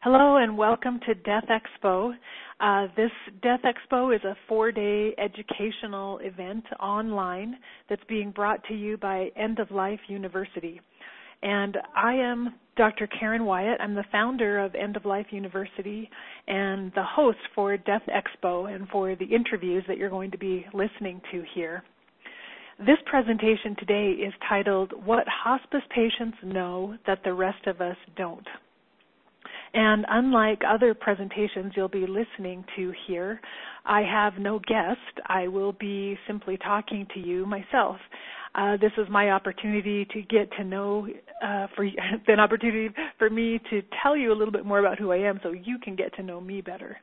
Hello and welcome to Death Expo. This Death Expo is a 4-day educational event online that's being brought to you by End of Life University. And I am Dr. Karen Wyatt. I'm the founder of End of Life University and the host for Death Expo and for the interviews that you're going to be listening to here. This presentation today is titled, What Hospice Patients Know That the Rest of Us Don't. And unlike other presentations you'll be listening to here, I have no guest. I will be simply talking to you myself. This is my opportunity to get to know, an opportunity for me to tell you a little bit more about who I am so you can get to know me better.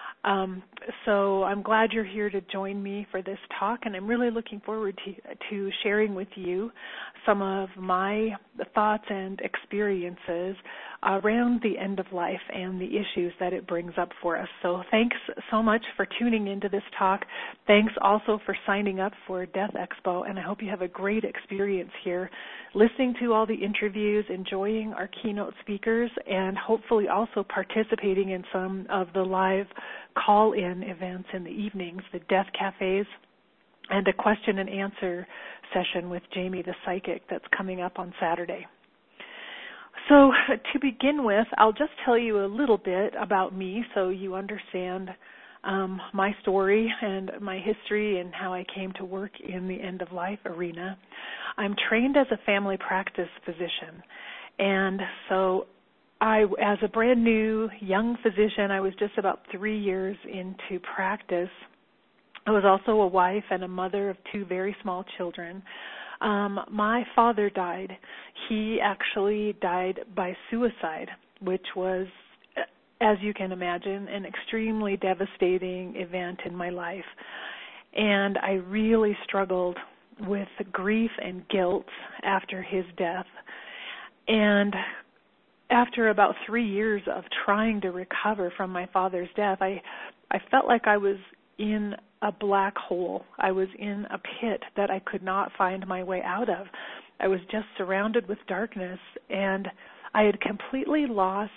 So I'm glad you're here to join me for this talk, and I'm really looking forward to sharing with you some of my thoughts and experiences around the end of life and the issues that it brings up for us. So thanks so much for tuning into this talk. Thanks also for signing up for Death Expo, and I hope you have a great experience here listening to all the interviews, enjoying our keynote speakers, and hopefully also participating in some of the live call-in events in the evenings, the Death Cafes, and a question and answer session with Jamie the Psychic that's coming up on Saturday. So to begin with, I'll just tell you a little bit about me so you understand my story and my history and how I came to work in the end-of-life arena. I'm trained as a family practice physician, and so as a brand new young physician, I was just about 3 years into practice. I was also a wife and a mother of 2 very small children. My father died. He actually died by suicide, which was, as you can imagine, an extremely devastating event in my life. And I really struggled with grief and guilt after his death. And after about 3 years of trying to recover from my father's death, I felt like I was in a black hole. I was in a pit that I could not find my way out of. I was just surrounded with darkness, and I had completely lost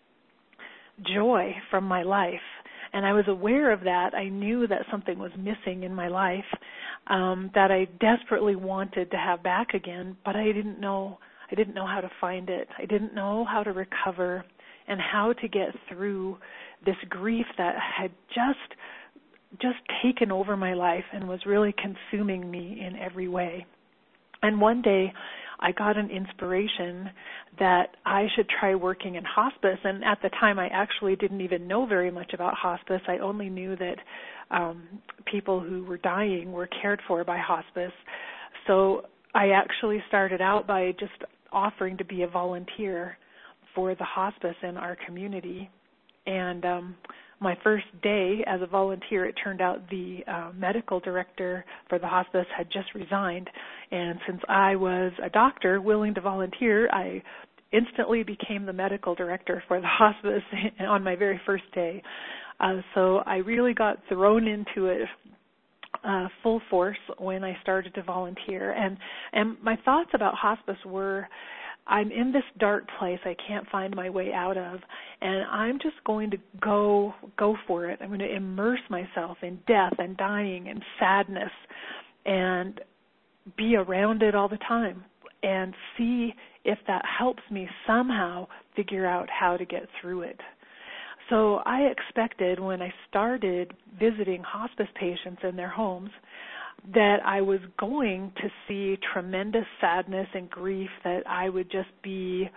joy from my life. And I was aware of that. I knew that something was missing in my life that I desperately wanted to have back again, but I didn't know how to find it. I didn't know how to recover and how to get through this grief that had just taken over my life and was really consuming me in every way. And one day I got an inspiration that I should try working in hospice. And at the time I actually didn't even know very much about hospice. I only knew that people who were dying were cared for by hospice. So I actually started out by just offering to be a volunteer for the hospice in our community. And my first day as a volunteer, it turned out the medical director for the hospice had just resigned. And since I was a doctor willing to volunteer, I instantly became the medical director for the hospice on my very first day. So I really got thrown into it full force when I started to volunteer. And my thoughts about hospice were, I'm in this dark place I can't find my way out of, and I'm just going to go for it. I'm going to immerse myself in death and dying and sadness and be around it all the time and see if that helps me somehow figure out how to get through it. So I expected when I started visiting hospice patients in their homes that I was going to see tremendous sadness and grief, that I would just be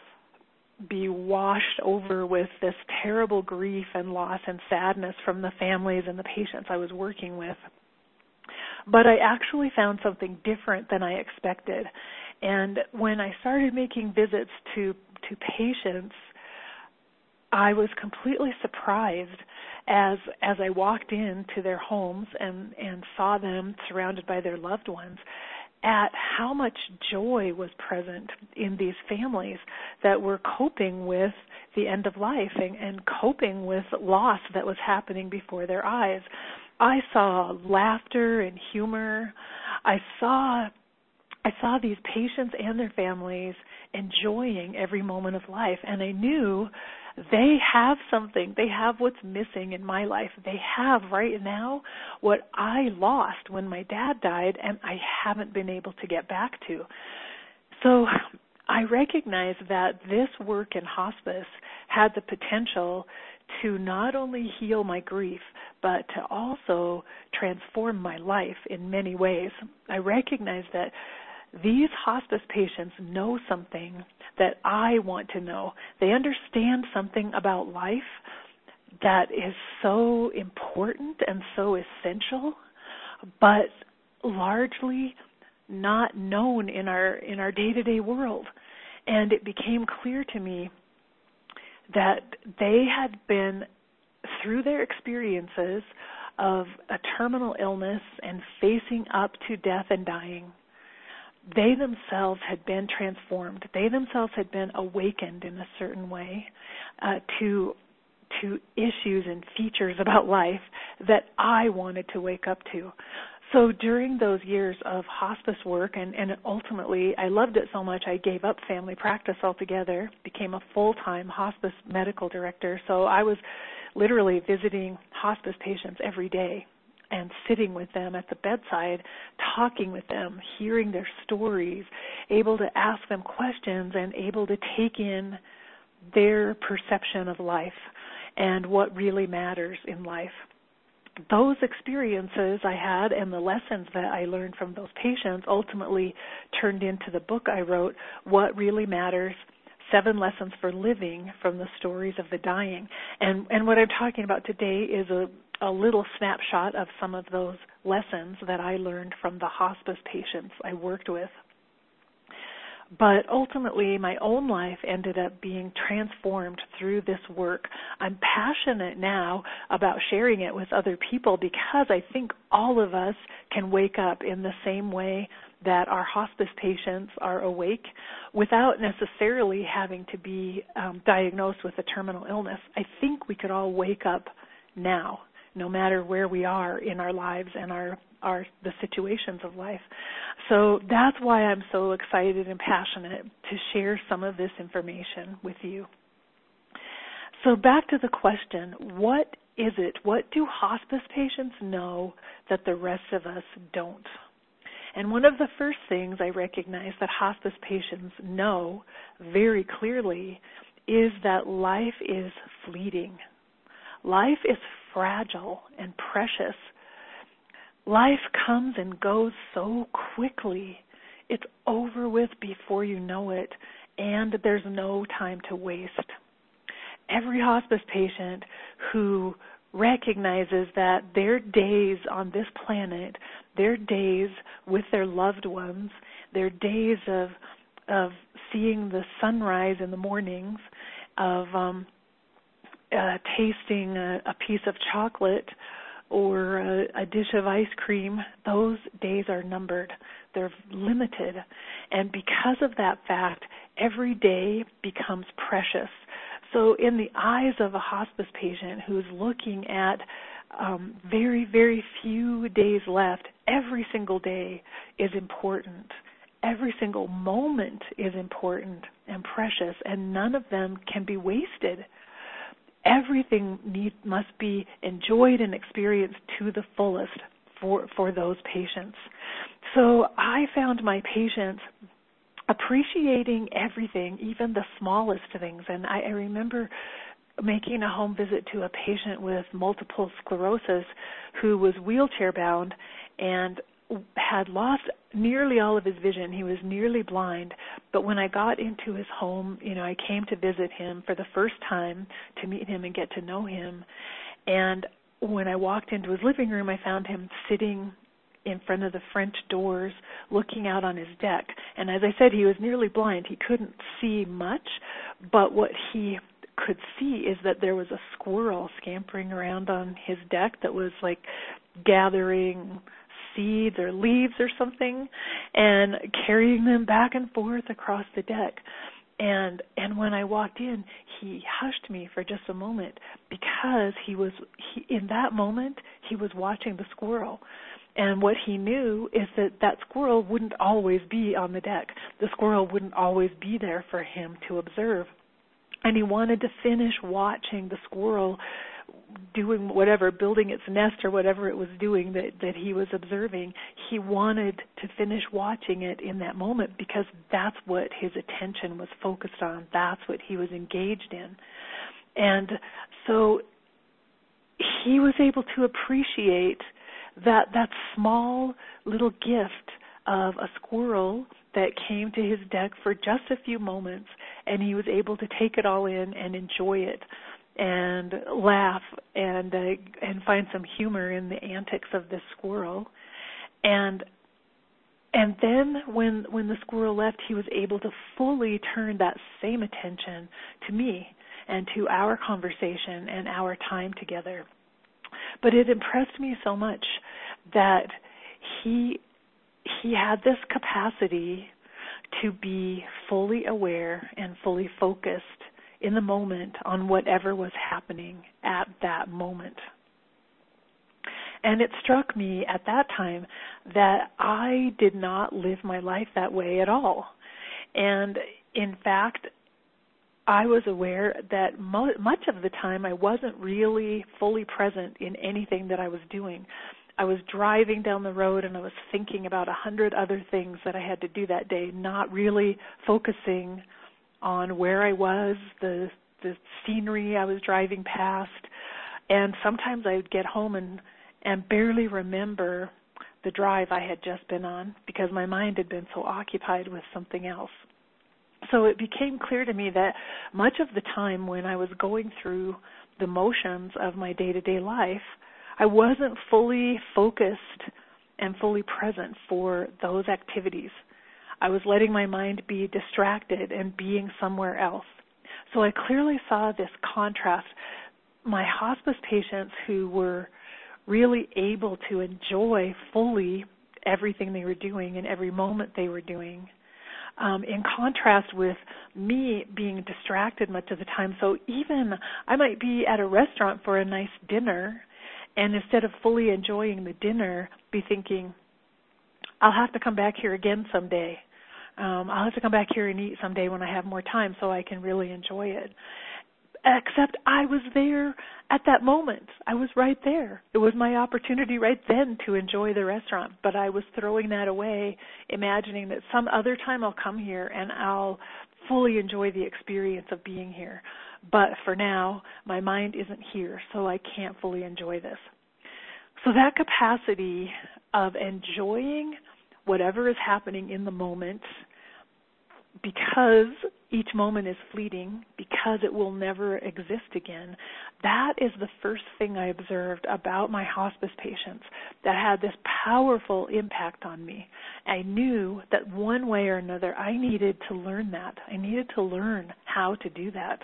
washed over with this terrible grief and loss and sadness from the families and the patients I was working with. But I actually found something different than I expected. And when I started making visits to patients, I was completely surprised as I walked into their homes and saw them surrounded by their loved ones at how much joy was present in these families that were coping with the end of life and coping with loss that was happening before their eyes. I saw laughter and humor. I saw I saw these patients and their families enjoying every moment of life, and I knew they have something. They have what's missing in my life. They have right now what I lost when my dad died and I haven't been able to get back to. So I recognize that this work in hospice had the potential to not only heal my grief, but to also transform my life in many ways. I recognize that these hospice patients know something that I want to know. They understand something about life that is so important and so essential, but largely not known in our day-to-day world. And it became clear to me that they had been through their experiences of a terminal illness and facing up to death and dying. They themselves had been transformed. They themselves had been awakened in a certain way to issues and features about life that I wanted to wake up to. So during those years of hospice work, and ultimately I loved it so much I gave up family practice altogether, became a full-time hospice medical director. So I was literally visiting hospice patients every day and sitting with them at the bedside, talking with them, hearing their stories, able to ask them questions and able to take in their perception of life and what really matters in life. Those experiences I had and the lessons that I learned from those patients ultimately turned into the book I wrote, What Really Matters, 7 Lessons for Living from the Stories of the Dying. And what I'm talking about today is a little snapshot of some of those lessons that I learned from the hospice patients I worked with. But ultimately, my own life ended up being transformed through this work. I'm passionate now about sharing it with other people because I think all of us can wake up in the same way that our hospice patients are awake without necessarily having to be diagnosed with a terminal illness. I think we could all wake up now, no matter where we are in our lives and the situations of life. So that's why I'm so excited and passionate to share some of this information with you. So back to the question, what is it? What do hospice patients know that the rest of us don't? And one of the first things I recognize that hospice patients know very clearly is that life is fleeting. Life is fragile and precious. Life comes and goes so quickly. It's over with before you know it, and there's no time to waste. Every hospice patient who recognizes that their days on this planet, their days with their loved ones, their days of seeing the sunrise in the mornings, of tasting a piece of chocolate or a dish of ice cream, those days are numbered. They're limited. And because of that fact, every day becomes precious. So in the eyes of a hospice patient who's looking at very, very few days left, every single day is important. Every single moment is important and precious, and none of them can be wasted. Everything must be enjoyed and experienced to the fullest for those patients. So I found my patients appreciating everything, even the smallest things. And I remember making a home visit to a patient with multiple sclerosis who was wheelchair bound and had lost nearly all of his vision. He was nearly blind. But when I got into his home, I came to visit him for the first time to meet him and get to know him. And when I walked into his living room, I found him sitting in front of the French doors looking out on his deck. And as I said, he was nearly blind. He couldn't see much, but what he could see is that there was a squirrel scampering around on his deck that was like gathering seeds or leaves or something and carrying them back and forth across the deck. And when I walked in, he hushed me for just a moment because in that moment he was watching the squirrel. And what he knew is that squirrel wouldn't always be on the deck. The squirrel wouldn't always be there for him to observe. And he wanted to finish watching the squirrel doing whatever, building its nest or whatever it was doing that he was observing. He wanted to finish watching it in that moment because that's what his attention was focused on. That's what he was engaged in. And so he was able to appreciate that small little gift of a squirrel that came to his deck for just a few moments, and he was able to take it all in and enjoy it and laugh and find some humor in the antics of this squirrel. And then when the squirrel left, he was able to fully turn that same attention to me and to our conversation and our time together. But it impressed me so much that he had this capacity to be fully aware and fully focused in the moment on whatever was happening at that moment. And it struck me at that time that I did not live my life that way at all. And in fact, I was aware that much of the time I wasn't really fully present in anything that I was doing. I was driving down the road and I was thinking about 100 other things that I had to do that day, not really focusing on where I was, the scenery I was driving past. And sometimes I would get home and barely remember the drive I had just been on because my mind had been so occupied with something else. So it became clear to me that much of the time when I was going through the motions of my day-to-day life, I wasn't fully focused and fully present for those activities. I was letting my mind be distracted and being somewhere else. So I clearly saw this contrast. My hospice patients who were really able to enjoy fully everything they were doing and every moment they were doing, in contrast with me being distracted much of the time. So even I might be at a restaurant for a nice dinner, and instead of fully enjoying the dinner, be thinking, I'll have to come back here again someday. I'll have to come back here and eat someday when I have more time so I can really enjoy it. Except I was there at that moment. I was right there. It was my opportunity right then to enjoy the restaurant, but I was throwing that away, imagining that some other time I'll come here and I'll fully enjoy the experience of being here. But for now, my mind isn't here, so I can't fully enjoy this. So that capacity of enjoying whatever is happening in the moment, because each moment is fleeting, because it will never exist again, that is the first thing I observed about my hospice patients that had this powerful impact on me. I knew that one way or another I needed to learn that. I needed to learn how to do that.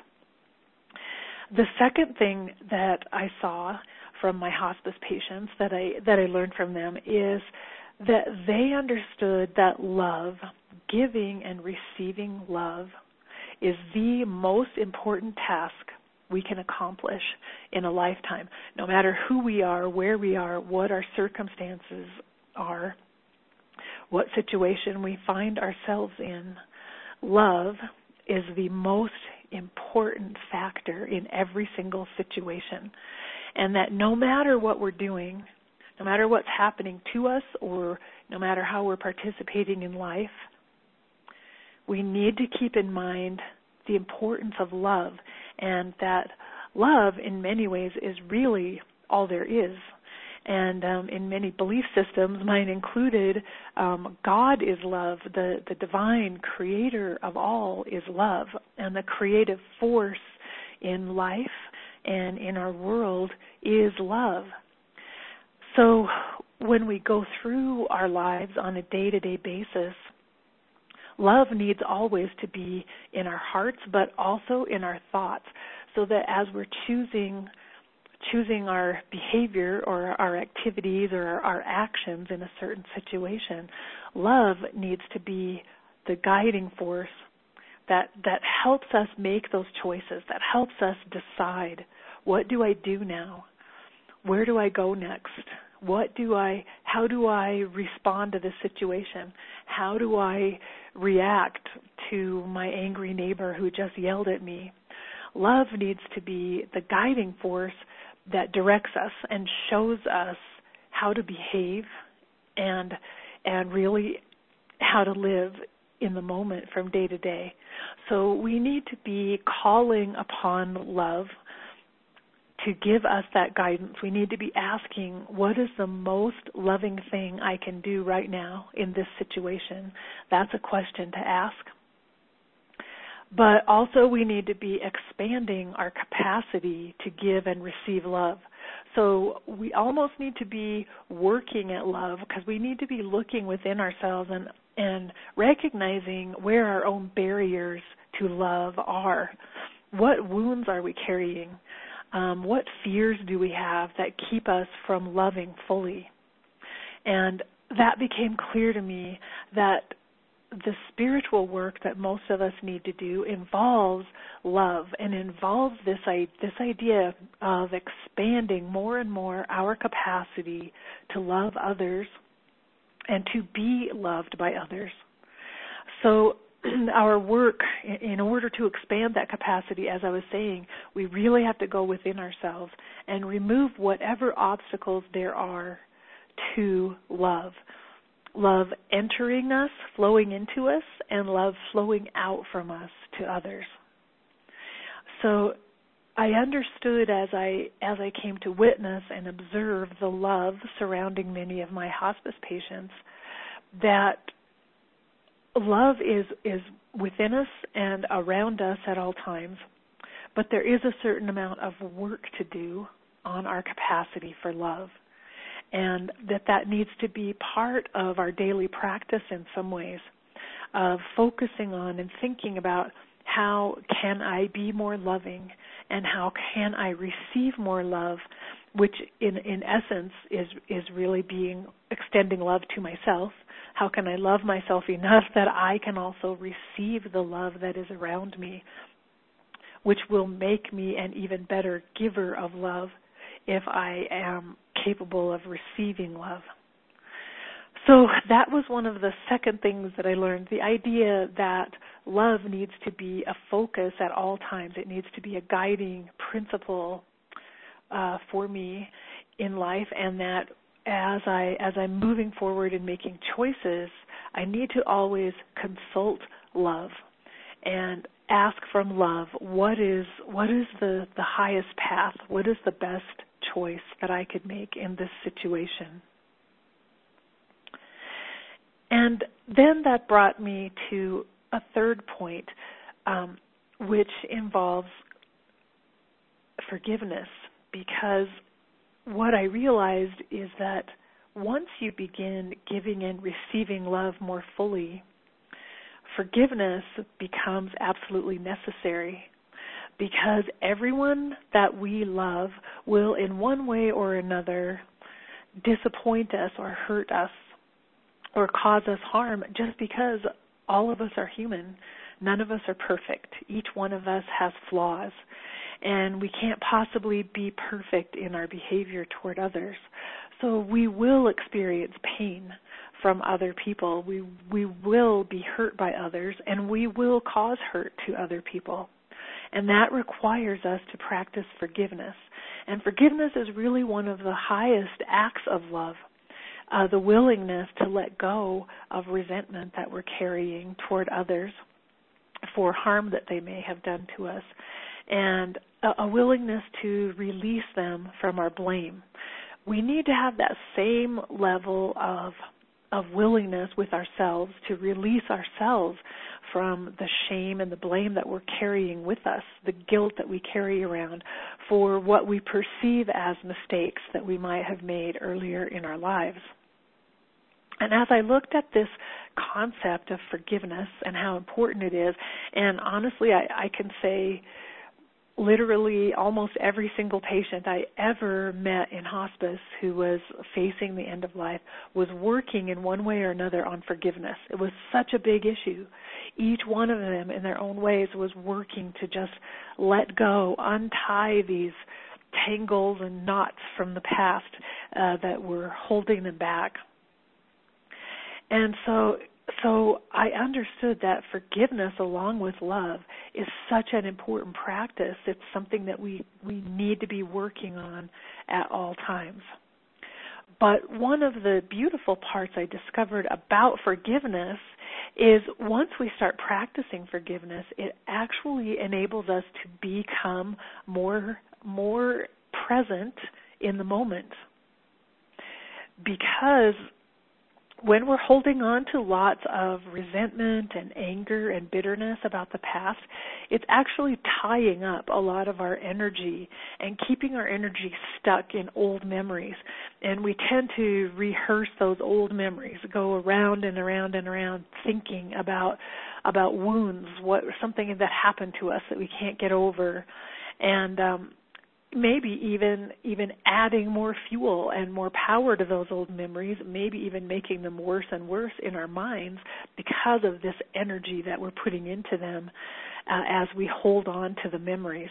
The second thing that I saw from my hospice patients that I learned from them is that they understood that love, giving and receiving love, is the most important task we can accomplish in a lifetime. No matter who we are, where we are, what our circumstances are, what situation we find ourselves in, love is the most important factor in every single situation. And that no matter what we're doing, no matter what's happening to us or no matter how we're participating in life, we need to keep in mind the importance of love, and that love in many ways is really all there is. And in many belief systems, mine included, God is love, the divine creator of all is love, and the creative force in life and in our world is love. So when we go through our lives on a day-to-day basis, love needs always to be in our hearts, but also in our thoughts, so that as we're choosing our behavior or our activities or our actions in a certain situation, love needs to be the guiding force that helps us make those choices, that helps us decide, what do I do now? Where do I go next? How do I respond to this situation? How do I react to my angry neighbor who just yelled at me? Love needs to be the guiding force that directs us and shows us how to behave and really how to live in the moment from day to day. So we need to be calling upon love to give us that guidance. We need to be asking, what is the most loving thing I can do right now in this situation? That's a question to ask. But also we need to be expanding our capacity to give and receive love. So we almost need to be working at love because we need to be looking within ourselves and recognizing where our own barriers to love are. What wounds are we carrying? What fears do we have that keep us from loving fully? And that became clear to me that the spiritual work that most of us need to do involves love and involves this idea of expanding more and more our capacity to love others and to be loved by others. So our work, in order to expand that capacity, as I was saying, we really have to go within ourselves and remove whatever obstacles there are to love. Love entering us, flowing into us, and love flowing out from us to others. So I understood as I came to witness and observe the love surrounding many of my hospice patients that love is within us and around us at all times, but there is a certain amount of work to do on our capacity for love, and that needs to be part of our daily practice in some ways, of focusing on and thinking about how can I be more loving and how can I receive more love, which in essence is really extending love to myself. How can I love myself enough that I can also receive the love that is around me, which will make me an even better giver of love if I am capable of receiving love. So that was one of the second things that I learned, the idea that love needs to be a focus at all times. It needs to be a guiding principle for me in life, and that as I'm moving forward and making choices, I need to always consult love and ask from love, what is the highest path? What is the best choice that I could make in this situation? And then that brought me to a third point, which involves forgiveness, because what I realized is that once you begin giving and receiving love more fully, forgiveness becomes absolutely necessary, because everyone that we love will in one way or another disappoint us or hurt us or cause us harm, just because all of us are human. None of us are perfect. Each one of us has flaws, and we can't possibly be perfect in our behavior toward others. So we will experience pain from other people. We will be hurt by others, and we will cause hurt to other people. And that requires us to practice forgiveness. And forgiveness is really one of the highest acts of love, the willingness to let go of resentment that we're carrying toward others for harm that they may have done to us, and a willingness to release them from our blame. We need to have that same level of willingness with ourselves to release ourselves from the shame and the blame that we're carrying with us, the guilt that we carry around for what we perceive as mistakes that we might have made earlier in our lives. And as I looked at this concept of forgiveness and how important it is, and honestly, I can say literally almost every single patient I ever met in hospice who was facing the end of life was working in one way or another on forgiveness. It was such a big issue. Each one of them in their own ways was working to just let go, untie these tangles and knots from the past that were holding them back. And so I understood that forgiveness along with love is such an important practice. It's something that we need to be working on at all times. But one of the beautiful parts I discovered about forgiveness is once we start practicing forgiveness, it actually enables us to become more present in the moment. Because when we're holding on to lots of resentment and anger and bitterness about the past, it's actually tying up a lot of our energy and keeping our energy stuck in old memories. And we tend to rehearse those old memories, go around and around and around thinking about wounds, something that happened to us that we can't get over. And maybe even adding more fuel and more power to those old memories, maybe even making them worse and worse in our minds because of this energy that we're putting into them as we hold on to the memories.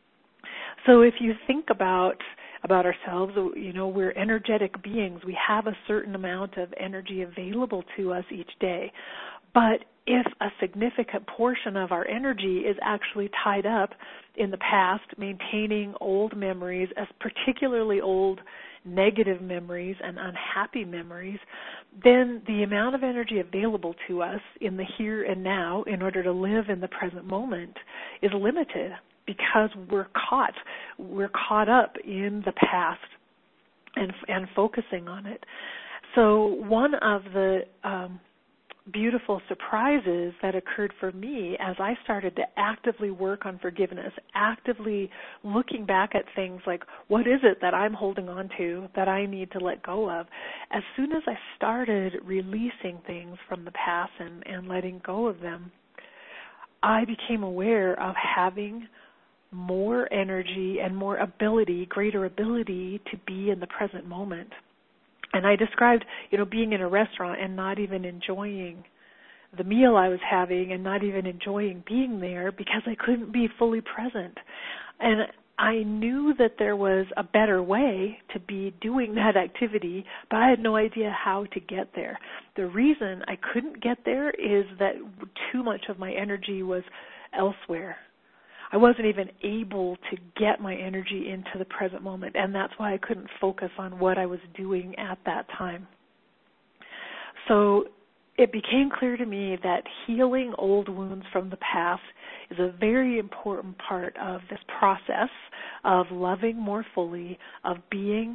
So if you think about ourselves, we're energetic beings. We have a certain amount of energy available to us each day. But if a significant portion of our energy is actually tied up in the past, maintaining old memories, as particularly old negative memories and unhappy memories, then the amount of energy available to us in the here and now in order to live in the present moment is limited because we're caught up in the past and focusing on it. So one of the beautiful surprises that occurred for me as I started to actively work on forgiveness, actively looking back at things like, what is it that I'm holding on to that I need to let go of? As soon as I started releasing things from the past and letting go of them, I became aware of having more energy and greater ability to be in the present moment. And I described, being in a restaurant and not even enjoying the meal I was having and not even enjoying being there because I couldn't be fully present. And I knew that there was a better way to be doing that activity, but I had no idea how to get there. The reason I couldn't get there is that too much of my energy was elsewhere. I wasn't even able to get my energy into the present moment, and that's why I couldn't focus on what I was doing at that time. So it became clear to me that healing old wounds from the past is a very important part of this process of loving more fully, of being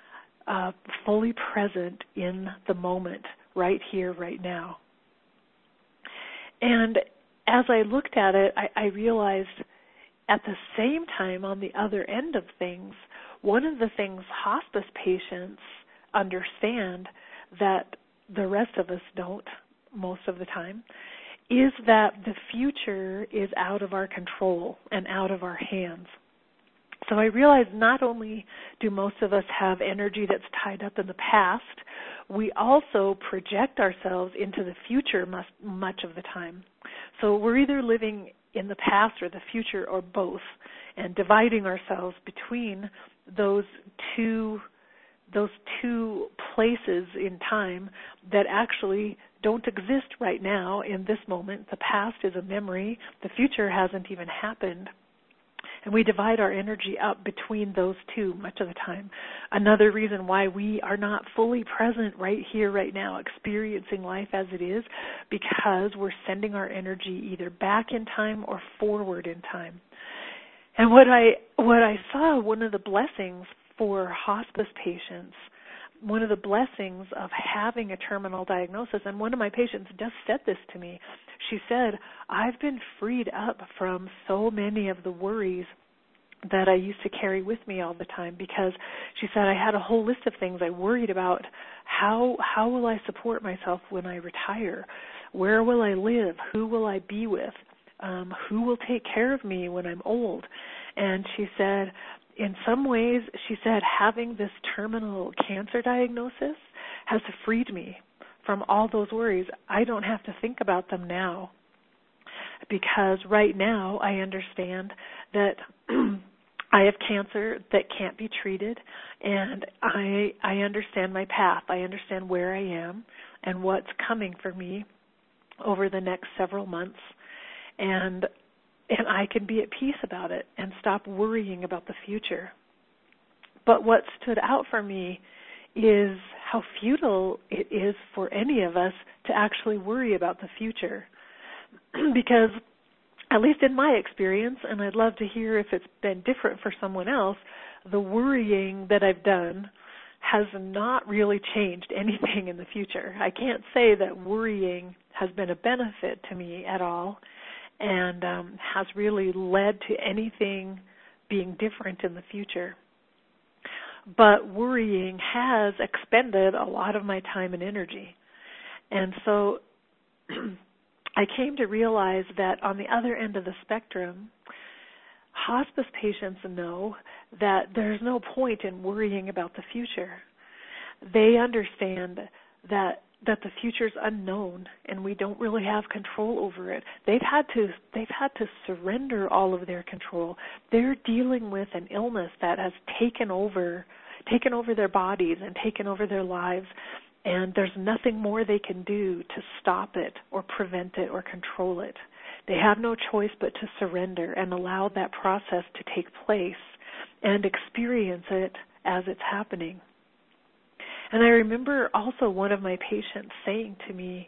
fully present in the moment, right here, right now. And as I looked at it, I realized at the same time, on the other end of things, one of the things hospice patients understand that the rest of us don't most of the time is that the future is out of our control and out of our hands. So I realized not only do most of us have energy that's tied up in the past, we also project ourselves into the future much of the time. So we're either living in the past or the future or both, and dividing ourselves between those two places in time that actually don't exist right now in this moment. The past is a memory. The future hasn't even happened. And we divide our energy up between those two much of the time. Another reason why we are not fully present right here, right now, experiencing life as it is, because we're sending our energy either back in time or forward in time. And what I saw, one of the blessings for hospice patients, one of the blessings of having a terminal diagnosis, and one of my patients just said this to me. She said, I've been freed up from so many of the worries that I used to carry with me all the time, because she said I had a whole list of things I worried about. How will I support myself when I retire? Where will I live? Who will I be with? Who will take care of me when I'm old? And she said, in some ways, she said, having this terminal cancer diagnosis has freed me from all those worries. I don't have to think about them now, because right now I understand that I have cancer that can't be treated, and I understand my path. I understand where I am and what's coming for me over the next several months, and I can be at peace about it and stop worrying about the future. But what stood out for me is how futile it is for any of us to actually worry about the future. Because, at least in my experience, and I'd love to hear if it's been different for someone else, the worrying that I've done has not really changed anything in the future. I can't say that worrying has been a benefit to me at all and has really led to anything being different in the future. But worrying has expended a lot of my time and energy. And so I came to realize that on the other end of the spectrum, hospice patients know that there's no point in worrying about the future. They understand that the future's unknown and we don't really have control over it. They've had to surrender all of their control. They're dealing with an illness that has taken over their bodies and taken over their lives, and there's nothing more they can do to stop it or prevent it or control it. They have no choice but to surrender and allow that process to take place and experience it as it's happening. And I remember also one of my patients saying to me,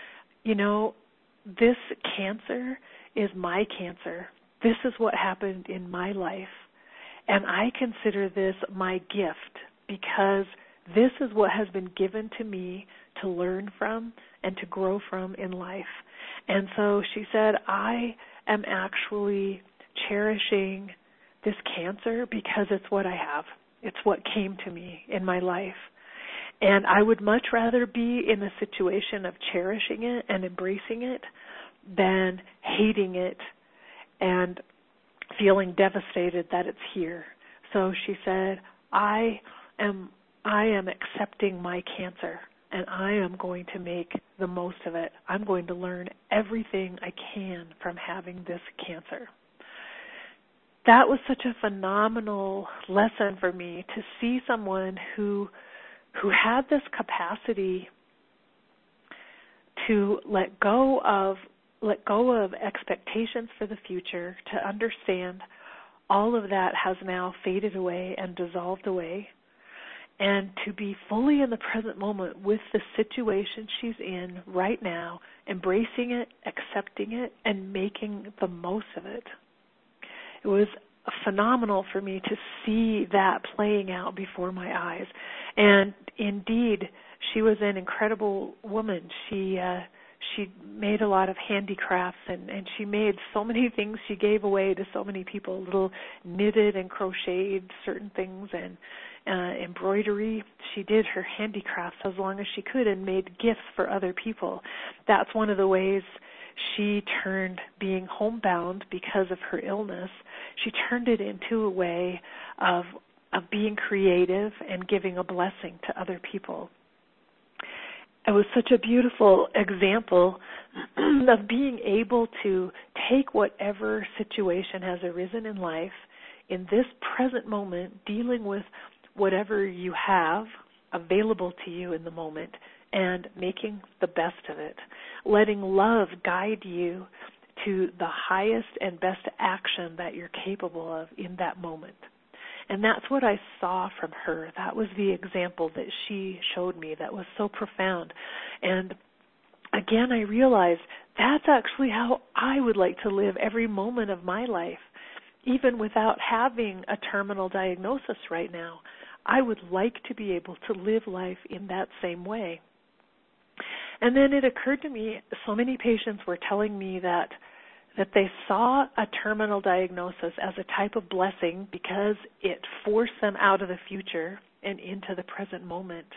this cancer is my cancer. This is what happened in my life. And I consider this my gift because this is what has been given to me to learn from and to grow from in life. And so she said, I am actually cherishing this cancer because it's what I have. It's what came to me in my life. And I would much rather be in the situation of cherishing it and embracing it than hating it and feeling devastated that it's here. So she said, I am accepting my cancer, and I am going to make the most of it. I'm going to learn everything I can from having this cancer. That was such a phenomenal lesson for me to see someone who had this capacity to let go of expectations for the future, to understand all of that has now faded away and dissolved away, and to be fully in the present moment with the situation she's in right now, embracing it, accepting it, and making the most of it. It was phenomenal for me to see that playing out before my eyes. And indeed, she was an incredible woman. She made a lot of handicrafts, and she made so many things she gave away to so many people, little knitted and crocheted certain things and embroidery. She did her handicrafts as long as she could and made gifts for other people. That's one of the ways she turned being homebound because of her illness. She turned it into a way of being creative and giving a blessing to other people. It was such a beautiful example of being able to take whatever situation has arisen in life, in this present moment, dealing with whatever you have available to you in the moment, and making the best of it, letting love guide you to the highest and best action that you're capable of in that moment. And that's what I saw from her. That was the example that she showed me that was so profound. And again, I realized that's actually how I would like to live every moment of my life, even without having a terminal diagnosis right now. I would like to be able to live life in that same way. And then it occurred to me, so many patients were telling me that they saw a terminal diagnosis as a type of blessing because it forced them out of the future and into the present moment.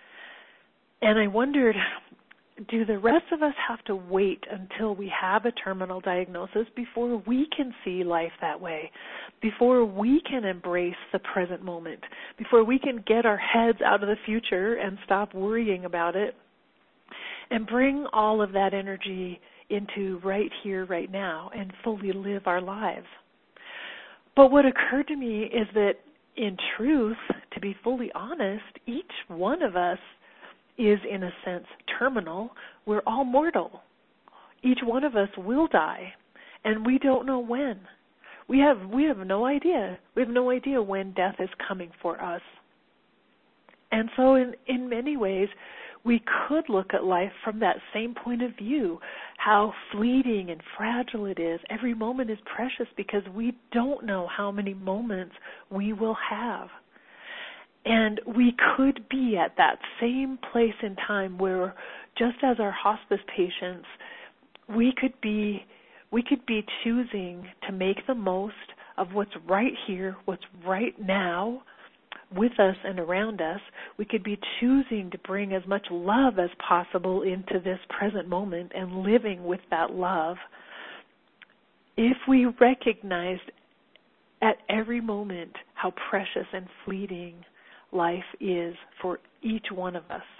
And I wondered, do the rest of us have to wait until we have a terminal diagnosis before we can see life that way, before we can embrace the present moment, before we can get our heads out of the future and stop worrying about it and bring all of that energy into right here, right now, and fully live our lives? But what occurred to me is that in truth, to be fully honest, each one of us is in a sense terminal. We're all mortal. Each one of us will die, and we don't know when. We have no idea. We have no idea when death is coming for us. And so in many ways, we could look at life from that same point of view, how fleeting and fragile it is. Every moment is precious because we don't know how many moments we will have. And we could be at that same place in time where, just as our hospice patients, we could be choosing to make the most of what's right here, what's right now, with us and around us. We could be choosing to bring as much love as possible into this present moment and living with that love. If we recognized at every moment how precious and fleeting life is for each one of us.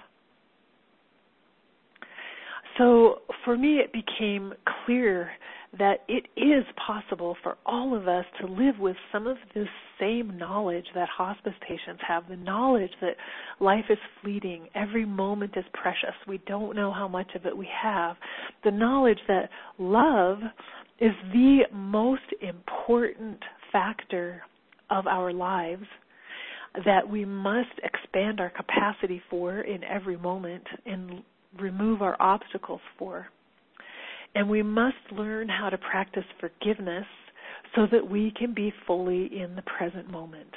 So for me, it became clear that it is possible for all of us to live with some of this same knowledge that hospice patients have, the knowledge that life is fleeting, every moment is precious, we don't know how much of it we have, the knowledge that love is the most important factor of our lives, that we must expand our capacity for in every moment and remove our obstacles for. And we must learn how to practice forgiveness so that we can be fully in the present moment.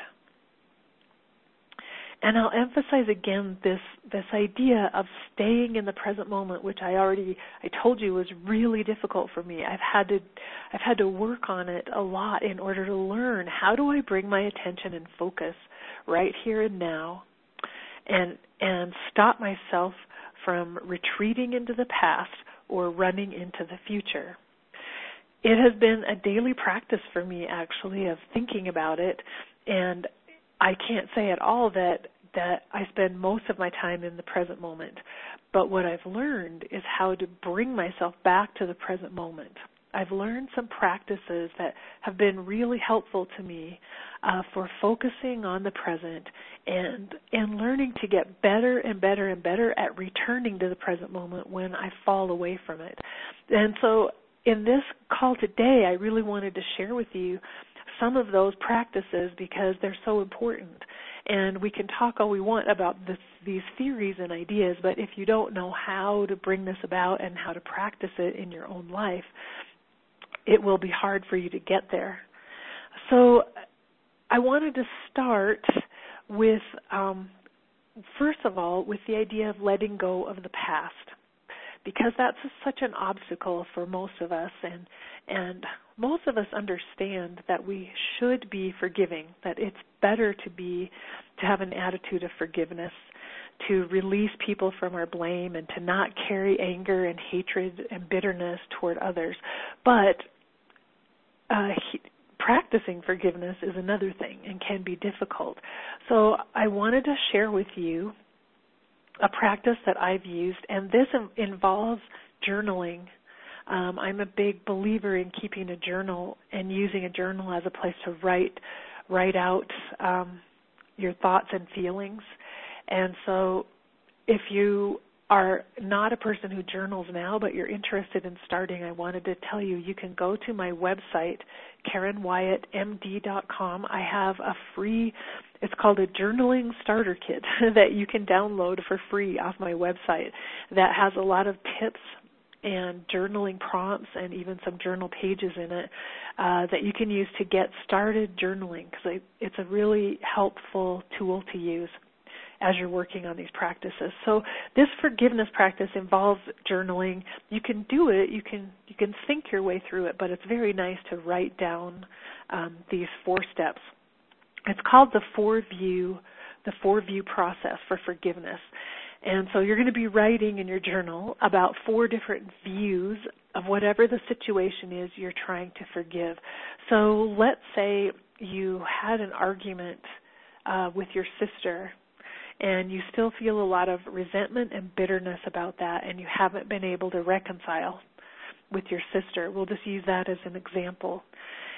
And I'll emphasize again this idea of staying in the present moment, which I told you was really difficult for me. I've had to work on it a lot in order to learn how do I bring my attention and focus right here and now, and stop myself from retreating into the past or running into the future. It has been a daily practice for me, actually, of thinking about it, and I can't say at all that I spend most of my time in the present moment. But what I've learned is how to bring myself back to the present moment. I've learned some practices that have been really helpful to me for focusing on the present and learning to get better and better and better at returning to the present moment when I fall away from it. And so in this call today, I really wanted to share with you some of those practices because they're so important. And we can talk all we want about these theories and ideas, but if you don't know how to bring this about and how to practice it in your own life, it will be hard for you to get there. So I wanted to start with, first of all, with the idea of letting go of the past, because that's such an obstacle for most of us, and most of us understand that we should be forgiving, that it's better to have an attitude of forgiveness, to release people from our blame and to not carry anger and hatred and bitterness toward others. But practicing forgiveness is another thing and can be difficult. So I wanted to share with you a practice that I've used, and this involves journaling. I'm a big believer in keeping a journal and using a journal as a place to write out your thoughts and feelings. And so if you are not a person who journals now, but you're interested in starting, I wanted to tell you, you can go to my website, KarenWyattMD.com. I have a free, it's called a journaling starter kit that you can download for free off my website that has a lot of tips and journaling prompts and even some journal pages in it that you can use to get started journaling, because it's a really helpful tool to use as you're working on these practices. So this forgiveness practice involves journaling. You can do it, you can think your way through it, but it's very nice to write down these 4 steps. It's called the 4-view process for forgiveness. And so you're going to be writing in your journal about 4 different views of whatever the situation is you're trying to forgive. So let's say you had an argument with your sister, and you still feel a lot of resentment and bitterness about that, and you haven't been able to reconcile with your sister. We'll just use that as an example.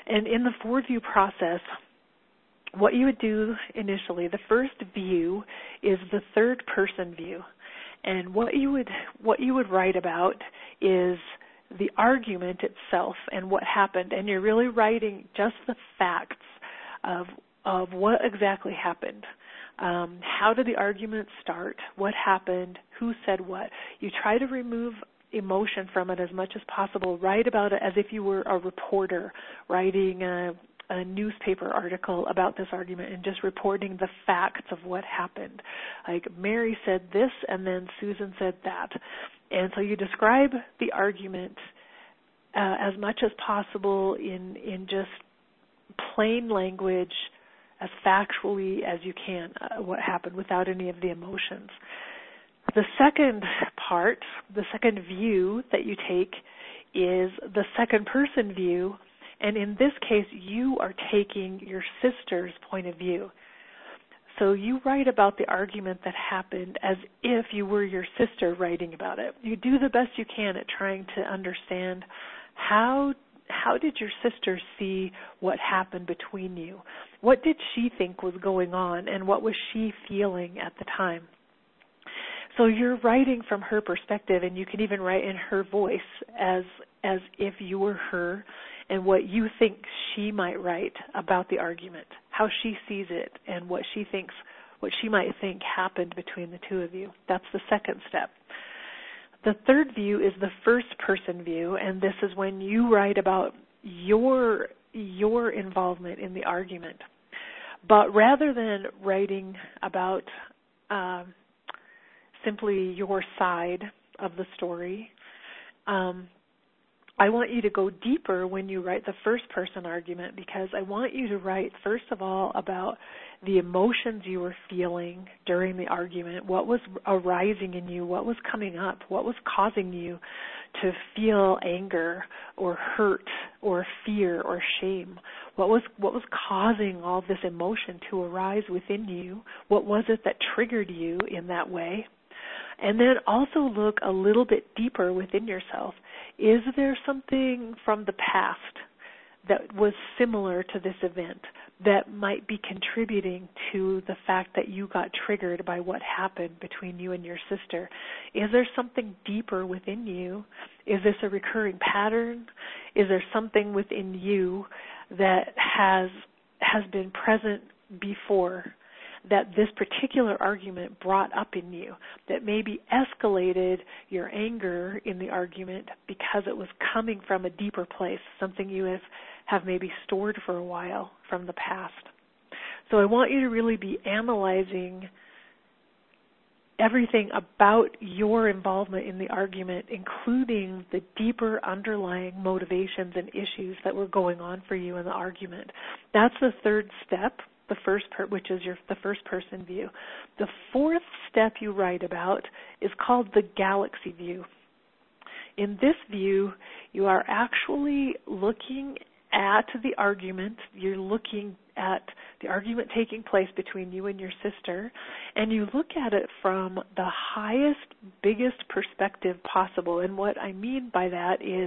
And in the 4-view process, what you would do initially, the first view is the third person view. And what you would write about is the argument itself and what happened. And you're really writing just the facts of what exactly happened. How did the argument start? What happened? Who said what? You try to remove emotion from it as much as possible. Write about it as if you were a reporter writing a newspaper article about this argument and just reporting the facts of what happened. Like Mary said this and then Susan said that. And so you describe the argument as much as possible in just plain language, as factually as you can, what happened without any of the emotions. The second part, the second view that you take is the second person view, and in this case you are taking your sister's point of view. So you write about the argument that happened as if you were your sister writing about it. You do the best you can at trying to understand how did your sister see what happened between you? What did she think was going on, and what was she feeling at the time? So you're writing from her perspective, and you can even write in her voice as if you were her, and what you think she might write about the argument, how she sees it, and what she might think happened between the two of you. That's the second step. The third view is the first person view, and this is when you write about your involvement in the argument. But rather than writing about simply your side of the story, I want you to go deeper when you write the first person argument, because I want you to write, first of all, about the emotions you were feeling during the argument, what was arising in you, what was coming up, what was causing you to feel anger or hurt or fear or shame. What was causing all this emotion to arise within you? What was it that triggered you in that way? And then also look a little bit deeper within yourself. Is there something from the past that was similar to this event that might be contributing to the fact that you got triggered by what happened between you and your sister? Is there something deeper within you? Is this a recurring pattern? Is there something within you that has been present before that this particular argument brought up in you, that maybe escalated your anger in the argument because it was coming from a deeper place, something you have maybe stored for a while from the past? So I want you to really be analyzing everything about your involvement in the argument, including the deeper underlying motivations and issues that were going on for you in the argument. That's the third step, which is the first person view. The fourth step you write about is called the galaxy view. In this view, you are actually looking at the argument. You're looking at the argument taking place between you and your sister, and you look at it from the highest, biggest perspective possible. And what I mean by that is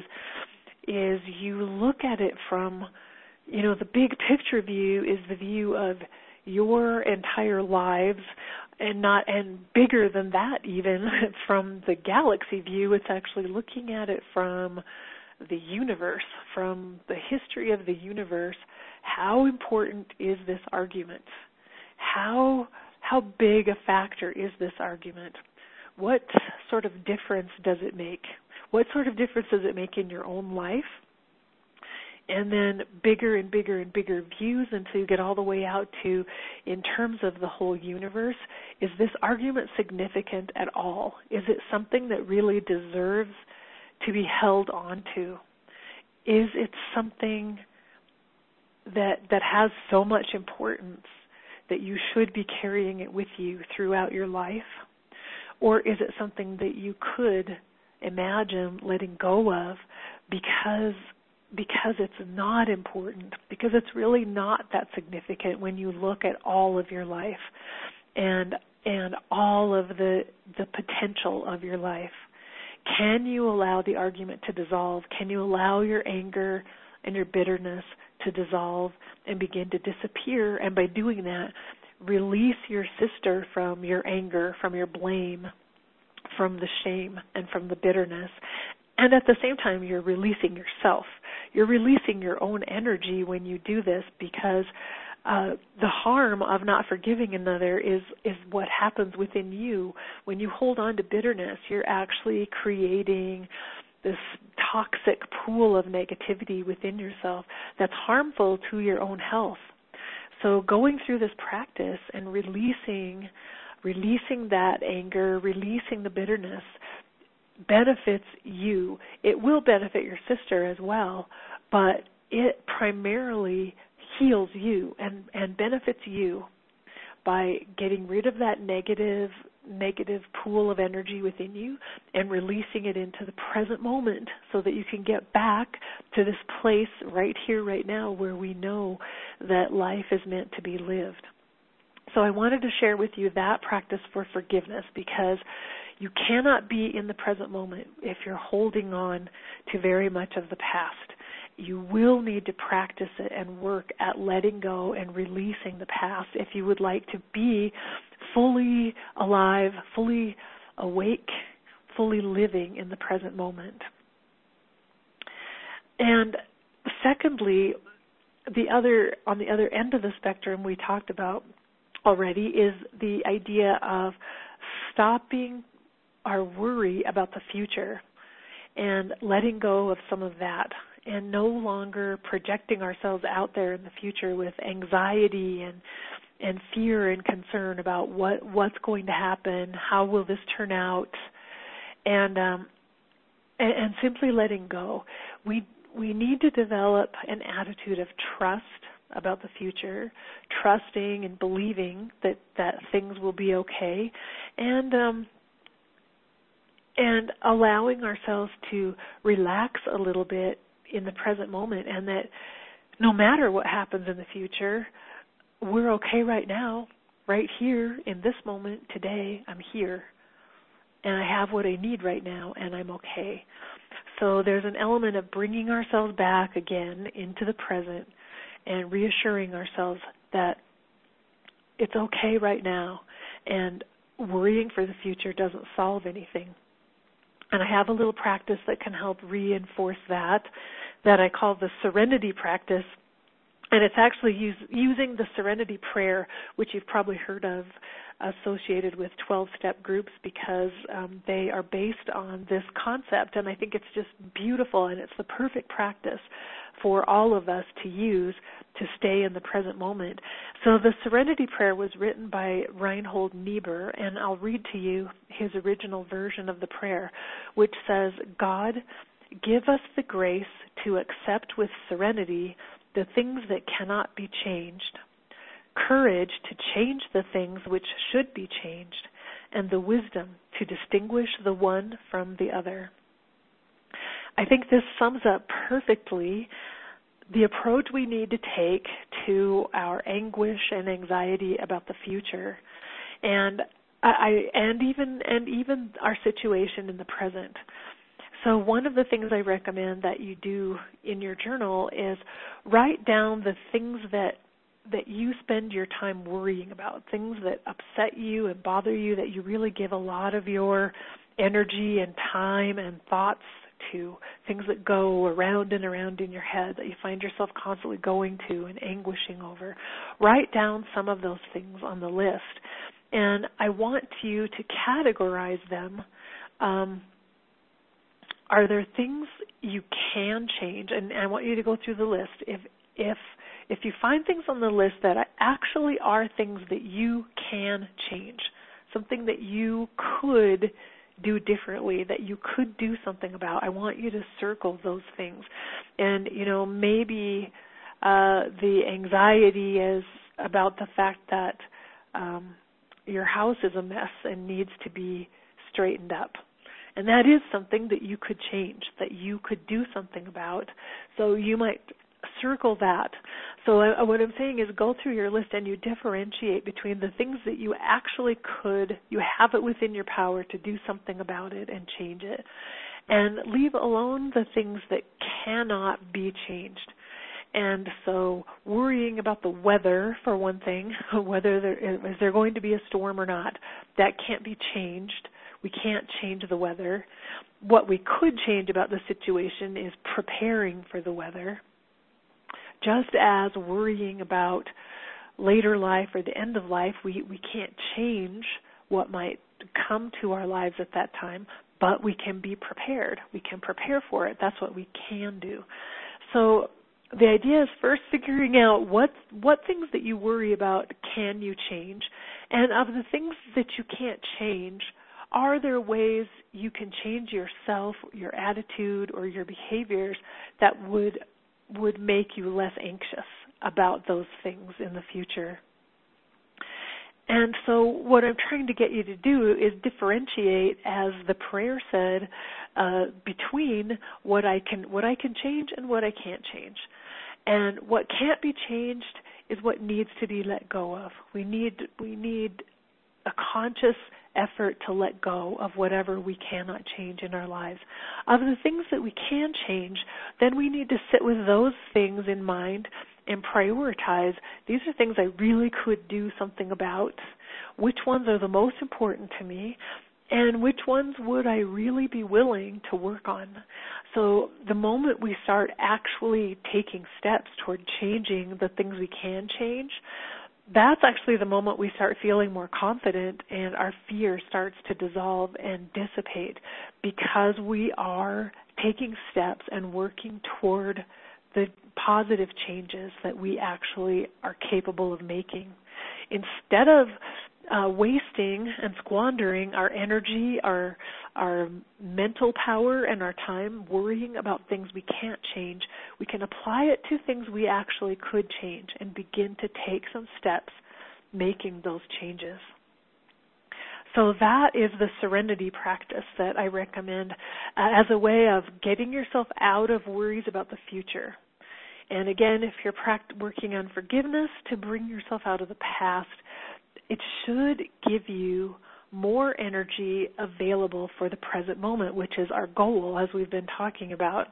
you look at it from, the big picture view is the view of your entire lives, and bigger than that even. From the galaxy view, it's actually looking at it from the universe, from the history of the universe. How important is this argument? How big a factor is this argument? What sort of difference does it make? What sort of difference does it make in your own life? And then bigger and bigger and bigger views until you get all the way out to, in terms of the whole universe, is this argument significant at all? Is it something that really deserves to be held on to? Is it something that has so much importance that you should be carrying it with you throughout your life? Or is it something that you could imagine letting go of because it's not important, because it's really not that significant when you look at all of your life and all of the potential of your life? Can you allow the argument to dissolve? Can you allow your anger and your bitterness to dissolve and begin to disappear. And by doing that, release your sister from your anger, from your blame, from the shame, and from the bitterness. And at the same time, you're releasing yourself. You're releasing your own energy when you do this, because the harm of not forgiving another is what happens within you. When you hold on to bitterness, you're actually creating this toxic pool of negativity within yourself that's harmful to your own health. So going through this practice and releasing that anger, releasing the bitterness, benefits you. It will benefit your sister as well, but it primarily heals you and benefits you by getting rid of that negative pool of energy within you and releasing it into the present moment, so that you can get back to this place right here, right now, where we know that life is meant to be lived. So I wanted to share with you that practice for forgiveness, because you cannot be in the present moment if you're holding on to very much of the past. You will need to practice it and work at letting go and releasing the past if you would like to be fully alive, fully awake, fully living in the present moment. And secondly, on the other end of the spectrum we talked about already is the idea of stopping our worry about the future and letting go of some of that, and no longer projecting ourselves out there in the future with anxiety and fear and concern about what's going to happen, how will this turn out, and simply letting go. We need to develop an attitude of trust about the future, trusting and believing that things will be okay, and allowing ourselves to relax a little bit in the present moment, and that no matter what happens in the future, we're okay right now, right here in this moment today. I'm here, and I have what I need right now, and I'm okay. So there's an element of bringing ourselves back again into the present and reassuring ourselves that it's okay right now, and worrying for the future doesn't solve anything. And I have a little practice that can help reinforce that I call the Serenity Practice. And it's actually using the Serenity Prayer, which you've probably heard of, associated with 12-step groups, because they are based on this concept. And I think it's just beautiful, and it's the perfect practice for all of us to use to stay in the present moment. So the Serenity Prayer was written by Reinhold Niebuhr, and I'll read to you his original version of the prayer, which says, "God, give us the grace to accept with serenity the things that cannot be changed, courage to change the things which should be changed, and the wisdom to distinguish the one from the other." I think this sums up perfectly the approach we need to take to our anguish and anxiety about the future, and even our situation in the present. So one of the things I recommend that you do in your journal is write down the things that you spend your time worrying about, things that upset you and bother you, that you really give a lot of your energy and time and thoughts to, things that go around and around in your head that you find yourself constantly going to and anguishing over. Write down some of those things on the list, and I want you to categorize them. Are there things you can change? And I want you to go through the list. If you find things on the list that actually are things that you can change, something that you could do differently, that you could do something about, I want you to circle those things. And, maybe the anxiety is about the fact that your house is a mess and needs to be straightened up. And that is something that you could change, that you could do something about. So you might circle that. So what I'm saying is go through your list and you differentiate between the things that you actually could, you have it within your power to do something about it and change it. And leave alone the things that cannot be changed. And so worrying about the weather, for one thing, whether is there going to be a storm or not, that can't be changed. We can't change the weather. What we could change about the situation is preparing for the weather. Just as worrying about later life or the end of life, we can't change what might come to our lives at that time, but we can be prepared. We can prepare for it. That's what we can do. So the idea is first figuring out what things that you worry about can you change, and of the things that you can't change, are there ways you can change yourself, your attitude, or your behaviors that would make you less anxious about those things in the future? And so what I'm trying to get you to do is differentiate, as the prayer said, between what I can change and what I can't change. And what can't be changed is what needs to be let go of. We need a conscious effort to let go of whatever we cannot change in our lives. Of the things that we can change, then we need to sit with those things in mind and prioritize. These are things I really could do something about. Which ones are the most important to me? And which ones would I really be willing to work on? So the moment we start actually taking steps toward changing the things we can change, that's actually the moment we start feeling more confident and our fear starts to dissolve and dissipate, because we are taking steps and working toward the positive changes that we actually are capable of making. Instead of wasting and squandering our energy, our mental power, and our time worrying about things we can't change, we can apply it to things we actually could change and begin to take some steps making those changes. So that is the serenity practice that I recommend as a way of getting yourself out of worries about the future. And again, if you're working on forgiveness, to bring yourself out of the past, it should give you more energy available for the present moment, which is our goal, as we've been talking about.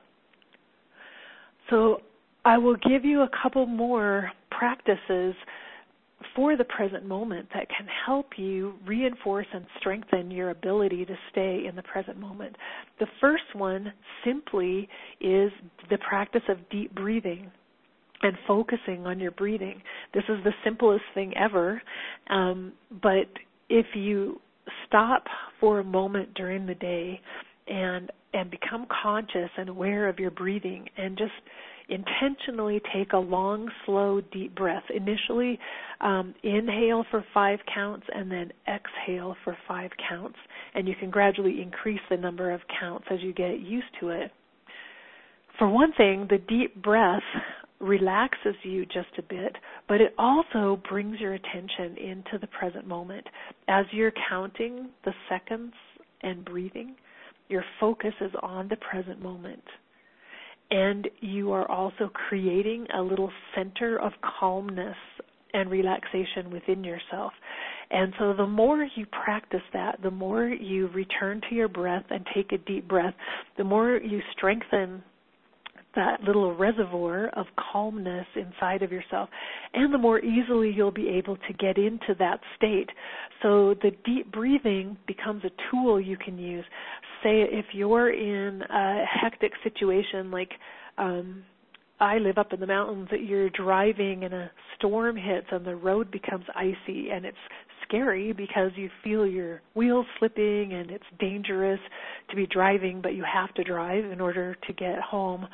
So I will give you a couple more practices for the present moment that can help you reinforce and strengthen your ability to stay in the present moment. The first one simply is the practice of deep breathing and focusing on your breathing. This is the simplest thing ever, but if you stop for a moment during the day and become conscious and aware of your breathing and just intentionally take a long, slow, deep breath. Initially, inhale for 5 counts and then exhale for 5 counts. And you can gradually increase the number of counts as you get used to it. For one thing, the deep breath relaxes you just a bit, but it also brings your attention into the present moment. As you're counting the seconds and breathing, your focus is on the present moment. And you are also creating a little center of calmness and relaxation within yourself. And so the more you practice that, the more you return to your breath and take a deep breath, the more you strengthen that little reservoir of calmness inside of yourself, and the more easily you'll be able to get into that state. So the deep breathing becomes a tool you can use. Say if you're in a hectic situation, like I live up in the mountains, that you're driving and a storm hits and the road becomes icy, and it's scary because you feel your wheels slipping and it's dangerous to be driving, but you have to drive in order to get home.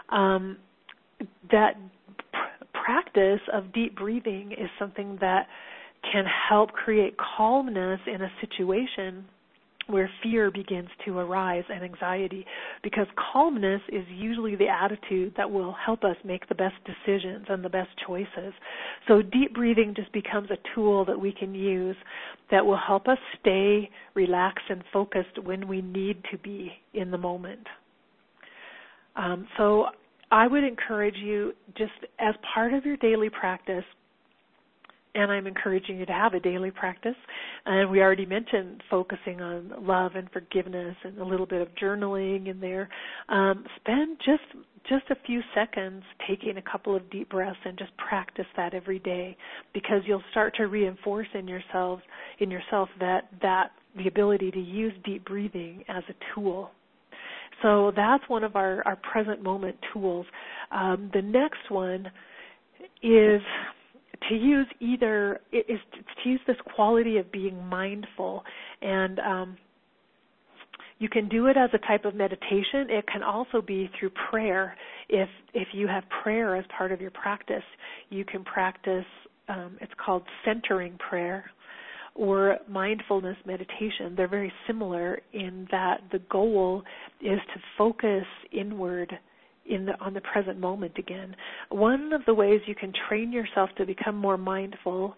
That practice of deep breathing is something that can help create calmness in a situation where fear begins to arise and anxiety, because calmness is usually the attitude that will help us make the best decisions and the best choices. So deep breathing just becomes a tool that we can use that will help us stay relaxed and focused when we need to be in the moment. So I would encourage you, just as part of your daily practice, and I'm encouraging you to have a daily practice. And we already mentioned focusing on love and forgiveness and a little bit of journaling in there. Spend just just a few seconds, taking a couple of deep breaths, and just practice that every day, because you'll start to reinforce in yourself that the ability to use deep breathing as a tool. So that's one of our present moment tools. The next one is to use this quality of being mindful, and you can do it as a type of meditation. It can also be through prayer. If you have prayer as part of your practice, you can practice, it's called centering prayer or mindfulness meditation. They're very similar in that the goal is to focus inward on the present moment again. One of the ways you can train yourself to become more mindful,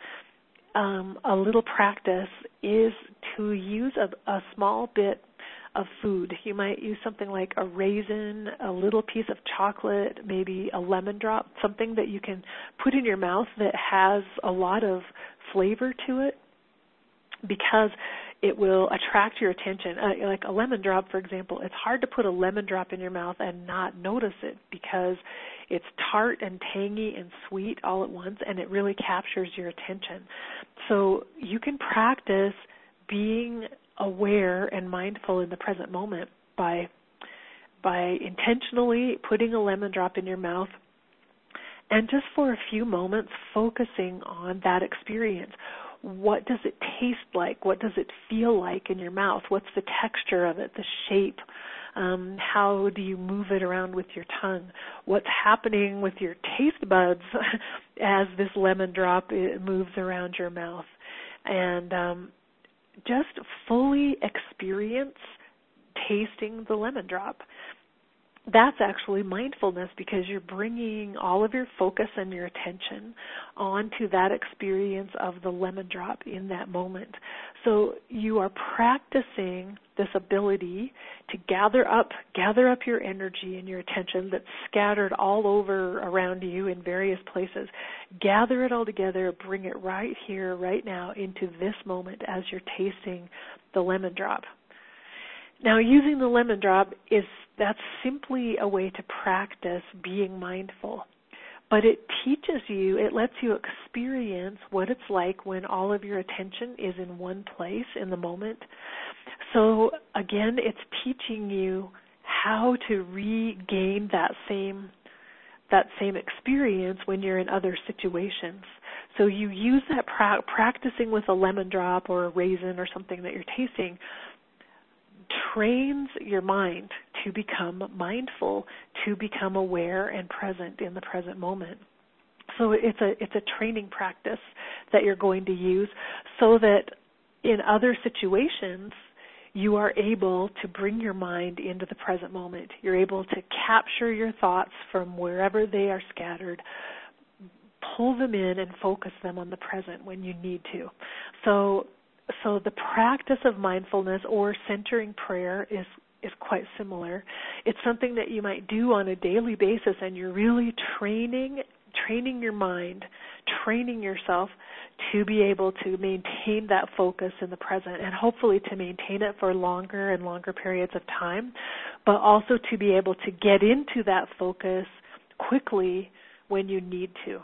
a little practice, is to use a small bit of food. You might use something like a raisin, a little piece of chocolate, maybe a lemon drop, something that you can put in your mouth that has a lot of flavor to it, because it will attract your attention. Like a lemon drop, for example, it's hard to put a lemon drop in your mouth and not notice it, because it's tart and tangy and sweet all at once, and it really captures your attention. So you can practice being aware and mindful in the present moment by intentionally putting a lemon drop in your mouth and just for a few moments focusing on that experience. What does it taste like? What does it feel like in your mouth? What's the texture of it, the shape? How do you move it around with your tongue? What's happening with your taste buds as this lemon drop moves around your mouth? And just fully experience tasting the lemon drop. That's actually mindfulness, because you're bringing all of your focus and your attention onto that experience of the lemon drop in that moment. So you are practicing this ability to gather up your energy and your attention that's scattered all over around you in various places. Gather it all together, bring it right here, right now, into this moment as you're tasting the lemon drop. Now, using the lemon drop that's simply a way to practice being mindful. But it lets you experience what it's like when all of your attention is in one place in the moment. So again, it's teaching you how to regain that same experience when you're in other situations. So you use that practicing with a lemon drop or a raisin or something that you're tasting trains your mind to become mindful, to become aware and present in the present moment. So it's a training practice that you're going to use so that in other situations you are able to bring your mind into the present moment. You're able to capture your thoughts from wherever they are scattered, pull them in and focus them on the present when you need to. So the practice of mindfulness or centering prayer is quite similar. It's something that you might do on a daily basis, and you're really training your mind, training yourself to be able to maintain that focus in the present, and hopefully to maintain it for longer and longer periods of time, but also to be able to get into that focus quickly when you need to.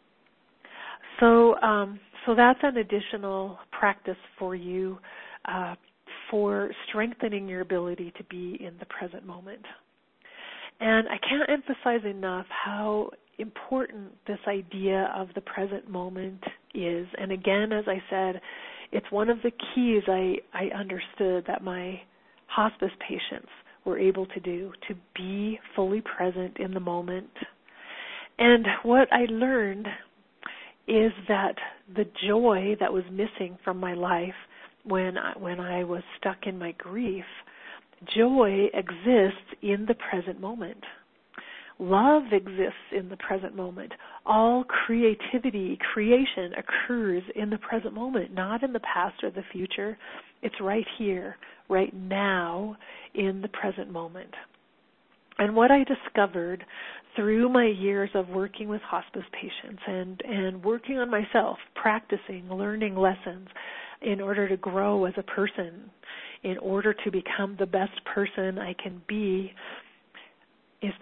So that's an additional practice for you for strengthening your ability to be in the present moment. And I can't emphasize enough how important this idea of the present moment is. And again, as I said, it's one of the keys I understood that my hospice patients were able to do, to be fully present in the moment. And what I learned is that the joy that was missing from my life when I was stuck in my grief, joy exists in the present moment. Love exists in the present moment. All creation occurs in the present moment, not in the past or the future. It's right here, right now, in the present moment. And what I discovered through my years of working with hospice patients and working on myself, practicing, learning lessons in order to grow as a person, in order to become the best person I can be, is that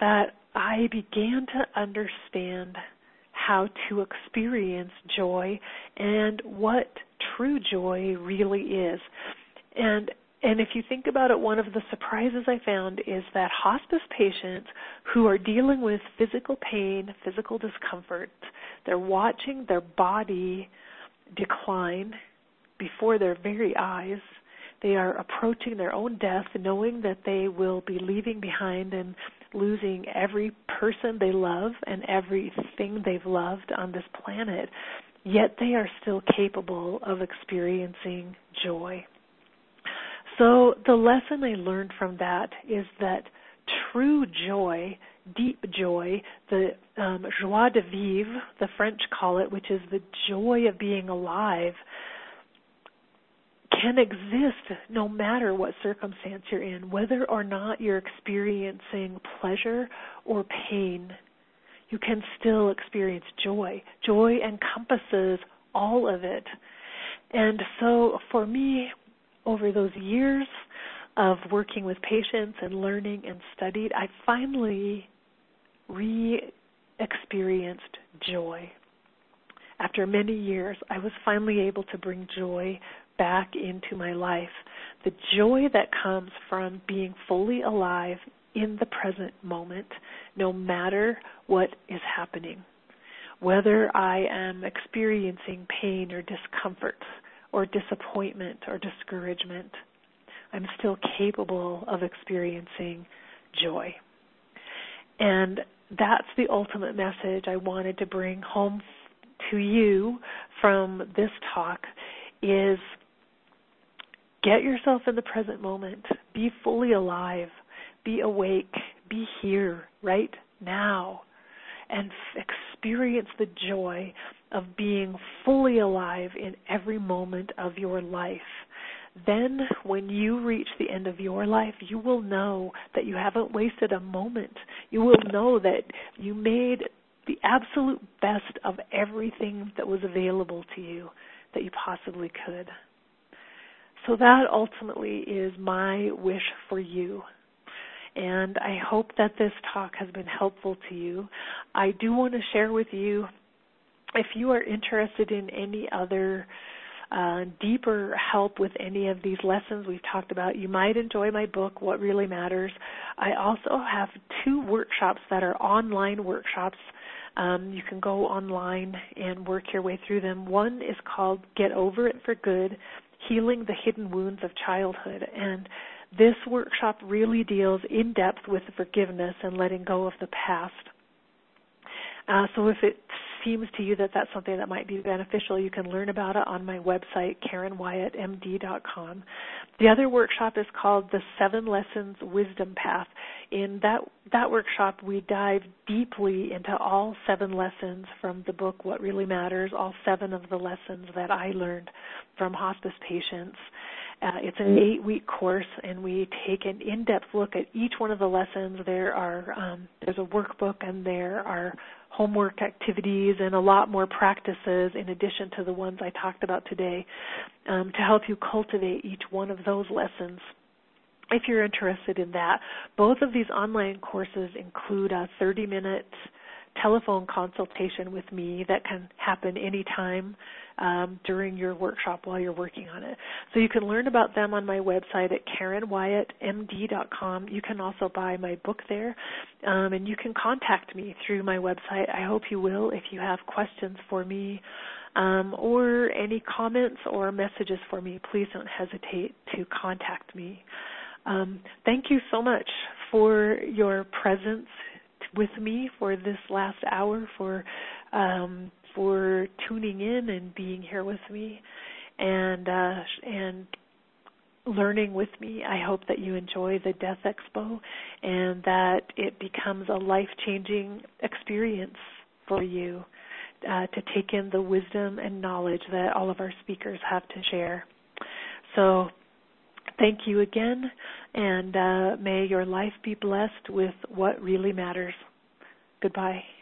I began to understand how to experience joy and what true joy really is. And if you think about it, one of the surprises I found is that hospice patients who are dealing with physical pain, physical discomfort, they're watching their body decline before their very eyes. They are approaching their own death, knowing that they will be leaving behind and losing every person they love and everything they've loved on this planet, yet they are still capable of experiencing joy. So the lesson I learned from that is that true joy, deep joy, the joie de vivre, the French call it, which is the joy of being alive, can exist no matter what circumstance you're in, whether or not you're experiencing pleasure or pain. You can still experience joy. Joy encompasses all of it. And so for me, over those years of working with patients and learning and studied, I finally re-experienced joy. After many years, I was finally able to bring joy back into my life. The joy that comes from being fully alive in the present moment, no matter what is happening. Whether I am experiencing pain or discomfort or disappointment or discouragement, I'm still capable of experiencing joy. And that's the ultimate message I wanted to bring home to you from this talk is get yourself in the present moment. Be fully alive. Be awake. Be here right now. And experience the joy of being fully alive in every moment of your life. Then when you reach the end of your life, you will know that you haven't wasted a moment. You will know that you made the absolute best of everything that was available to you that you possibly could. So that ultimately is my wish for you. And I hope that this talk has been helpful to you. I do want to share with you, if you are interested in any other deeper help with any of these lessons we've talked about, you might enjoy my book, What Really Matters. I also have 2 workshops that are online workshops. You can go online and work your way through them. One is called Get Over It for Good, Healing the Hidden Wounds of Childhood. And this workshop really deals in depth with forgiveness and letting go of the past. So if it seems to you that that's something that might be beneficial, you can learn about it on my website, KarenWyattMD.com. The other workshop is called The 7 Lessons Wisdom Path. In that workshop, we dive deeply into all 7 lessons from the book, What Really Matters, all 7 of the lessons that I learned from hospice patients. It's an 8-week course, and we take an in-depth look at each one of the lessons. There's a workbook, and there are homework activities and a lot more practices in addition to the ones I talked about today to help you cultivate each one of those lessons. If you're interested in that, both of these online courses include a 30-minute telephone consultation with me that can happen anytime during your workshop while you're working on it. So you can learn about them on my website at KarenWyattMD.com. You can also buy my book there, and you can contact me through my website. I hope you will if you have questions for me or any comments or messages for me. Please don't hesitate to contact me. Thank you so much for your presence with me for this last hour, for tuning in and being here with me and learning with me. I hope that you enjoy the Death Expo and that it becomes a life-changing experience for you to take in the wisdom and knowledge that all of our speakers have to share. So thank you again, and may your life be blessed with what really matters. Goodbye.